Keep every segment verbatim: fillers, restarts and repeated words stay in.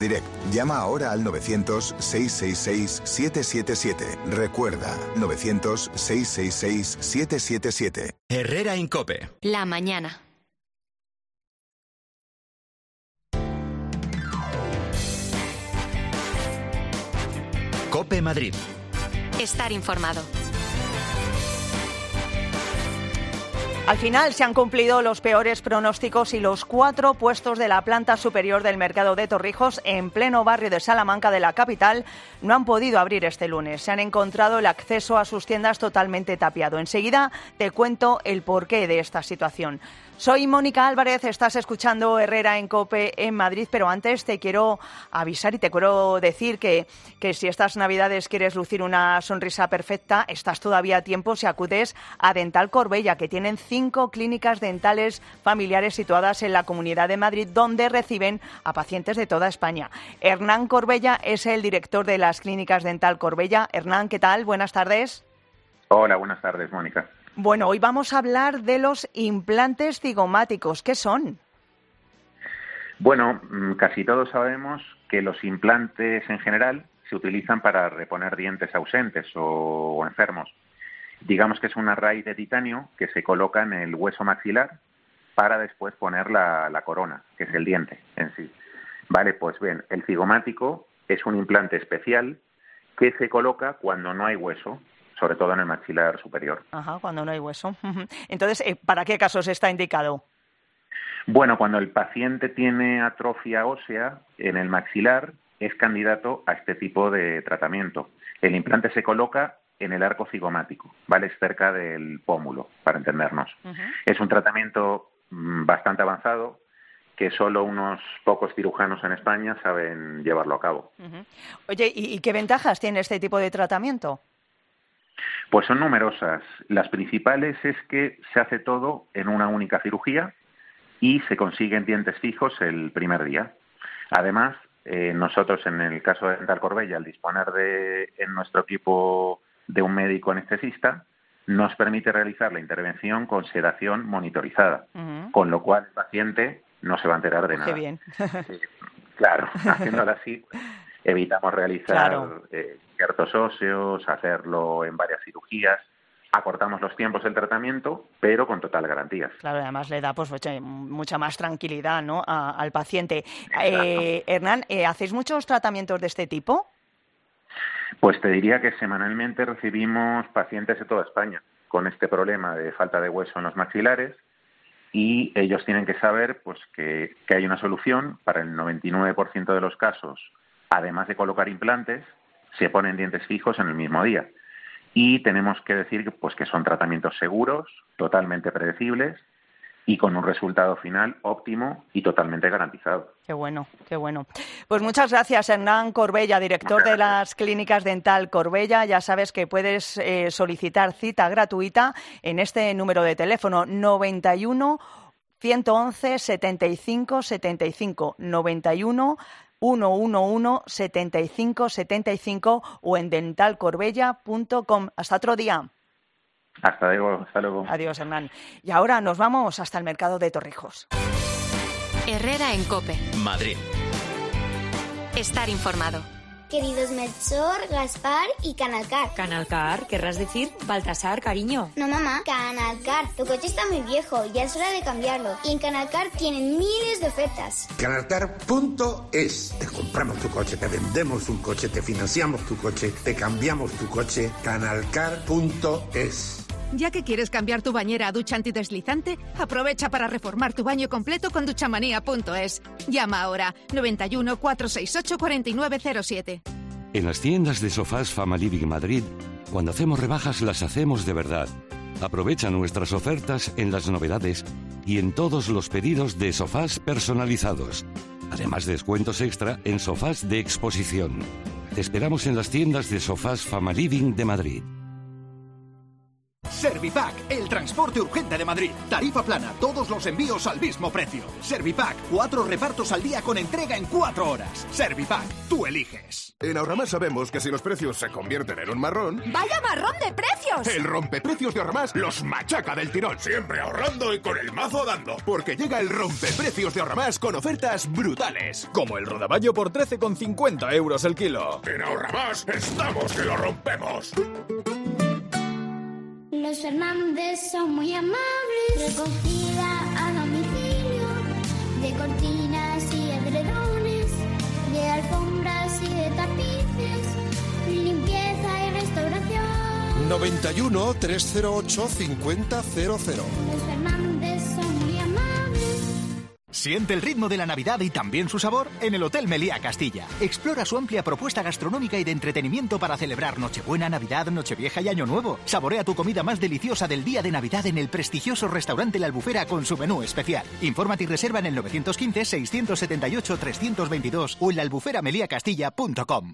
Direct. Llama ahora al novecientos, seiscientos sesenta y seis, setecientos setenta y siete. Recuerda, novecientos, seiscientos sesenta y seis, setecientos setenta y siete. Herrera en COPE. La mañana. COPE Madrid. Estar informado. Al final se han cumplido los peores pronósticos y los cuatro puestos de la planta superior del mercado de Torrijos, en pleno barrio de Salamanca de la capital, no han podido abrir este lunes. Se han encontrado el acceso a sus tiendas totalmente tapiado. Enseguida te cuento el porqué de esta situación. Soy Mónica Álvarez, estás escuchando Herrera en COPE en Madrid, pero antes te quiero avisar y te quiero decir que, que si estas Navidades quieres lucir una sonrisa perfecta, estás todavía a tiempo si acudes a Dental Corbella, que tienen cinco clínicas dentales familiares situadas en la Comunidad de Madrid, donde reciben a pacientes de toda España. Hernán Corbella es el director de las clínicas Dental Corbella. Hernán, ¿qué tal? Buenas tardes. Hola, buenas tardes, Mónica. Bueno, hoy vamos a hablar de los implantes cigomáticos. ¿Qué son? Bueno, casi todos sabemos que los implantes en general se utilizan para reponer dientes ausentes o, o enfermos. Digamos que es una raíz de titanio que se coloca en el hueso maxilar para después poner la, la corona, que es el diente en sí. Vale, pues bien, el cigomático es un implante especial que se coloca cuando no hay hueso, sobre todo en el maxilar superior. Ajá, cuando no hay hueso. Entonces, ¿para qué casos está indicado? Bueno, cuando el paciente tiene atrofia ósea en el maxilar, es candidato a este tipo de tratamiento. El implante se coloca en el arco cigomático, ¿vale? Es cerca del pómulo, para entendernos. Uh-huh. Es un tratamiento mmm, bastante avanzado, que solo unos pocos cirujanos en España saben llevarlo a cabo. Uh-huh. Oye, ¿y, ¿y qué ventajas tiene este tipo de tratamiento? Pues son numerosas. Las principales es que se hace todo en una única cirugía y se consiguen dientes fijos el primer día. Además, eh, nosotros en el caso de Dental Corbella, al disponer de en nuestro equipo de un médico anestesista, nos permite realizar la intervención con sedación monitorizada, uh-huh. con lo cual el paciente no se va a enterar de nada. Qué bien. Sí, claro, haciéndolo así, pues, evitamos realizar claro. eh, ciertos óseos, hacerlo en varias cirugías, acortamos los tiempos del tratamiento, pero con total garantías. Claro, además le da pues mucha más tranquilidad, ¿no?, a, al paciente. Eh, Hernán, eh, ¿hacéis muchos tratamientos de este tipo? Pues te diría que semanalmente recibimos pacientes de toda España con este problema de falta de hueso en los maxilares, y ellos tienen que saber pues que, que hay una solución para el noventa y nueve por ciento de los casos. Además de colocar implantes, se ponen dientes fijos en el mismo día. Y tenemos que decir que, pues, que son tratamientos seguros, totalmente predecibles y con un resultado final óptimo y totalmente garantizado. Qué bueno, qué bueno. Pues muchas gracias, Hernán Corbella, director de las clínicas Dental Corbella. Ya sabes que puedes eh, solicitar cita gratuita en este número de teléfono noventa y uno, ciento once, setenta y cinco, setenta y cinco, noventa y uno, ciento once, setenta y cinco, setenta y cinco o en dental corbella punto com. Hasta otro día. Hasta luego, hasta luego. Adiós, Hernán. Y ahora nos vamos hasta el mercado de Torrijos. Herrera en COPE. Madrid. Estar informado. Queridos Melchor, Gaspar y Canalcar. Canalcar, querrás decir Baltasar, cariño. No, mamá, Canalcar. Tu coche está muy viejo, ya es hora de cambiarlo. Y en Canalcar tienen miles de ofertas. Canalcar punto es. Te compramos tu coche, te vendemos un coche, te financiamos tu coche, te cambiamos tu coche. Canalcar punto es. Ya que quieres cambiar tu bañera a ducha antideslizante, aprovecha para reformar tu baño completo con duchamanía punto es. Llama ahora noventa y uno, cuatrocientos sesenta y ocho, cuarenta y nueve cero siete. En las tiendas de Sofás Famalivic Madrid, cuando hacemos rebajas las hacemos de verdad. Aprovecha nuestras ofertas en las novedades y en todos los pedidos de sofás personalizados. Además, descuentos extra en sofás de exposición. Te esperamos en las tiendas de Sofás Famalivic de Madrid. Servipack, el transporte urgente de Madrid. Tarifa plana, todos los envíos al mismo precio. Servipack, cuatro repartos al día con entrega en cuatro horas. Servipack, tú eliges. En Ahorramás sabemos que si los precios se convierten en un marrón... ¡Vaya marrón de precios! El rompeprecios de Ahorramás los machaca del tirón. Siempre ahorrando y con el mazo dando. Porque llega el rompeprecios de Ahorramás con ofertas brutales. Como el rodaballo por trece con cincuenta euros el kilo. En Ahorramás estamos que lo rompemos. Los Fernández son muy amables. Recogida a domicilio de cortinas y edredones, de alfombras y de tapices, limpieza y restauración. noventa y uno, trescientos ocho, cincuenta cero cero. Los Fernández son muy amables. Siente el ritmo de la Navidad y también su sabor en el Hotel Meliá Castilla. Explora su amplia propuesta gastronómica y de entretenimiento para celebrar Nochebuena, Navidad, Nochevieja y Año Nuevo. Saborea tu comida más deliciosa del día de Navidad en el prestigioso restaurante La Albufera con su menú especial. Infórmate y reserva en el nueve uno cinco, seis siete ocho, tres dos dos o en la albufera meliá castilla punto com.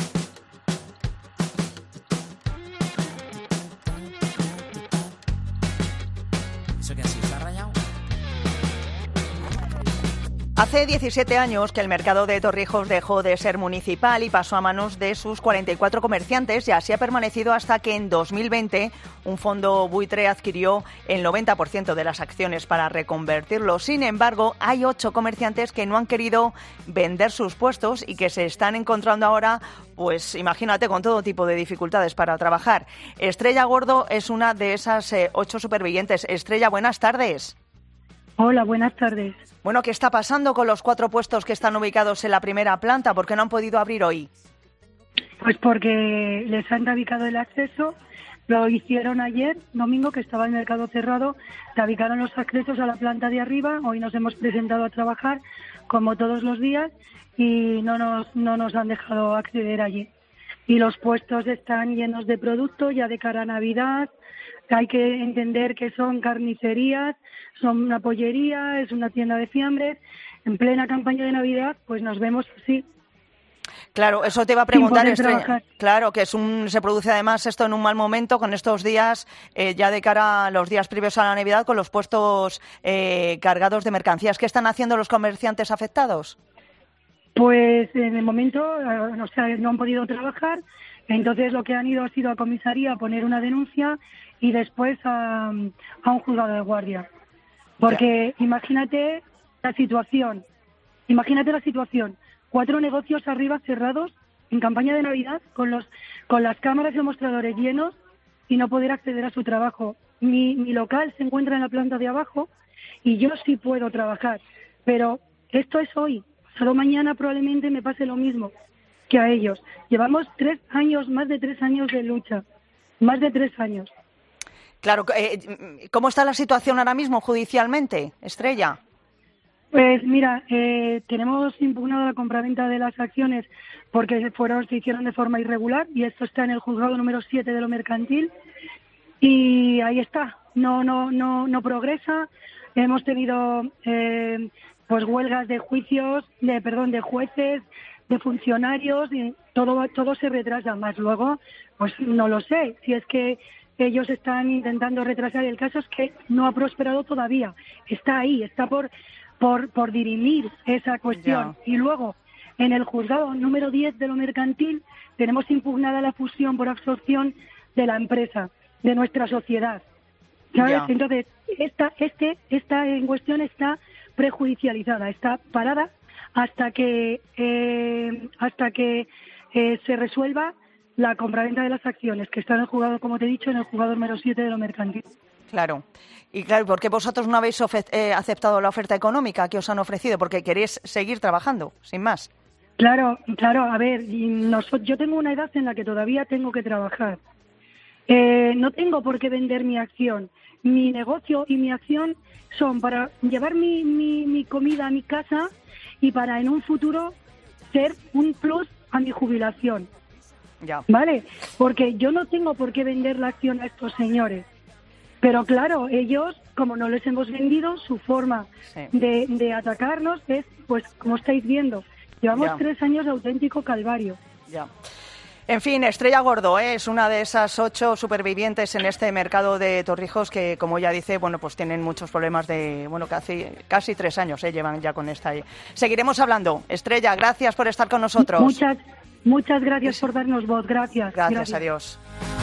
Hace diecisiete años que el mercado de Torrijos dejó de ser municipal y pasó a manos de sus cuarenta y cuatro comerciantes, y así ha permanecido hasta que en dos mil veinte un fondo buitre adquirió el noventa por ciento de las acciones para reconvertirlo. Sin embargo, hay ocho comerciantes que no han querido vender sus puestos y que se están encontrando ahora, pues imagínate, con todo tipo de dificultades para trabajar. Estrella Gordo es una de esas eh, ocho supervivientes. Estrella, buenas tardes. Hola, buenas tardes. Bueno, ¿qué está pasando con los cuatro puestos que están ubicados en la primera planta? ¿Por qué no han podido abrir hoy? Pues porque les han tabiquado el acceso. Lo hicieron ayer, domingo, que estaba el mercado cerrado. Tabicaron los accesos a la planta de arriba. Hoy nos hemos presentado a trabajar, como todos los días, y no nos, no nos han dejado acceder allí. Y los puestos están llenos de producto ya de cara a Navidad. Hay que entender que son carnicerías, son una pollería, es una tienda de fiambres. En plena campaña de Navidad, pues nos vemos así. Claro, eso te iba a preguntar, Estrella. Claro, que es un, se produce además esto en un mal momento, con estos días, eh, ya de cara a los días previos a la Navidad, con los puestos eh, cargados de mercancías. ¿Qué están haciendo los comerciantes afectados? Pues en el momento, eh, o sea, no han podido trabajar, entonces lo que han ido ha sido a comisaría a poner una denuncia y después a, a un juzgado de guardia. Porque ya. imagínate la situación, imagínate la situación, cuatro negocios arriba cerrados en campaña de Navidad con los con las cámaras y los mostradores llenos y no poder acceder a su trabajo. Mi, mi local se encuentra en la planta de abajo y yo sí puedo trabajar, pero esto es hoy, solo mañana probablemente me pase lo mismo que a ellos. Llevamos tres años, más de tres años de lucha, más de tres años. Claro, eh, ¿cómo está la situación ahora mismo judicialmente, Estrella? Pues mira, eh, tenemos impugnada la compraventa de las acciones porque fueron, se hicieron de forma irregular y esto está en el juzgado número siete de lo mercantil y ahí está, no no no no progresa. Hemos tenido eh, pues huelgas de juicios, de perdón, de jueces, de funcionarios y todo todo se retrasa más. Luego, pues no lo sé, si es que ellos están intentando retrasar. El caso es que no ha prosperado todavía, está ahí, está por por por dirimir esa cuestión. Ya. Y luego, en el juzgado número diez de lo mercantil, tenemos impugnada la fusión por absorción de la empresa, de nuestra sociedad, ¿sabes? Ya. Entonces, esta, este, esta en cuestión está prejudicializada, está parada hasta que eh, hasta que eh, se resuelva la compraventa de las acciones, que está en el juzgado, como te he dicho, en el juzgado número siete de lo mercantil. Claro. Y claro, ¿por qué vosotros no habéis eh, aceptado la oferta económica que os han ofrecido? Porque queréis seguir trabajando, sin más. Claro, claro. A ver, nosotros, yo tengo una edad en la que todavía tengo que trabajar. Eh, no tengo por qué vender mi acción. Mi negocio y mi acción son para llevar mi, mi, mi comida a mi casa y para en un futuro ser un plus a mi jubilación. Ya. ¿Vale? Porque yo no tengo por qué vender la acción a estos señores. Pero claro, ellos, como no les hemos vendido, su forma sí. de, de atacarnos es, pues, como estáis viendo, llevamos ya. tres años de auténtico calvario. Ya. En fin, Estrella Gordo, ¿eh? es una de esas ocho supervivientes en este mercado de Torrijos que, como ya dice, bueno, pues tienen muchos problemas de, bueno, casi, casi tres años ¿eh? llevan ya con esta. Seguiremos hablando. Estrella, gracias por estar con nosotros. Muchas, muchas gracias por darnos voz. Gracias. Gracias, gracias. adiós.